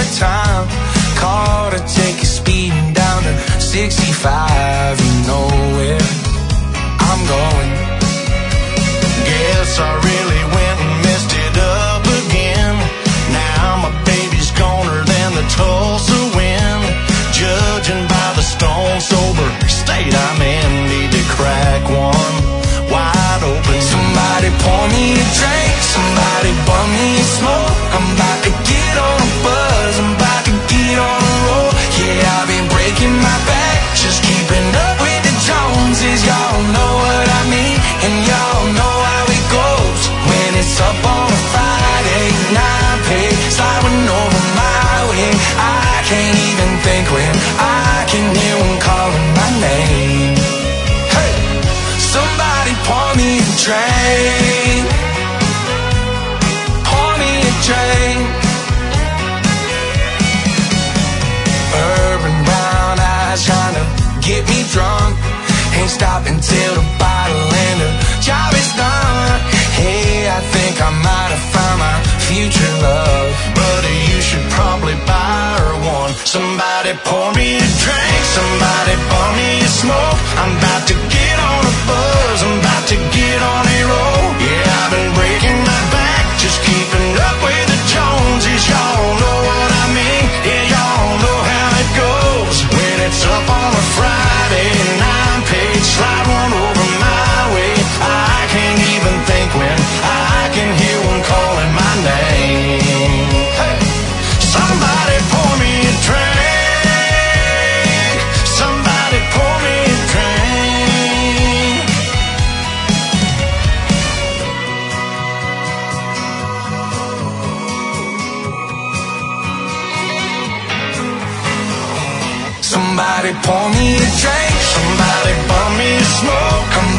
time. Car to take you speeding down to 65 and nowhere I'm going. Guess I really went and messed it up again. Now my baby's goner than the Tulsa wind. Judging by the stone sober state I'm in, need to crack one wide open. Somebody pour me a drink, somebody bum me a smoke. I'm about to get on a buzz, I'm about to get on a roll. Yeah, I've been breaking my back, just keeping up with the Joneses. Y'all know what I mean, and y'all know how it goes. When it's up on a Friday, 9 pay, sliding over my way. I can't even think when I can hear one calling my name. Hey, somebody pour me a drink, pour me a drink. Urban brown eyes trying to get me drunk. Ain't stopping till the bottle and the job is done. Hey, I think I might have found my future love. Buddy, you should probably buy her one. Somebody pour me a drink, somebody pour me a smoke. I'm about to get on a buzz, I'm about to get on a roll. Yeah, I've been breaking my back, just keeping up with the Joneses. Y'all know what I mean, yeah, y'all know how it goes. When it's up on a Friday, 9-page, slide one over my way. I can't even think when I can hear one calling my name. Hey, somebody pour me a drink, somebody pour me a drink. Somebody pour me a drink, somebody pour me a smoke. I'm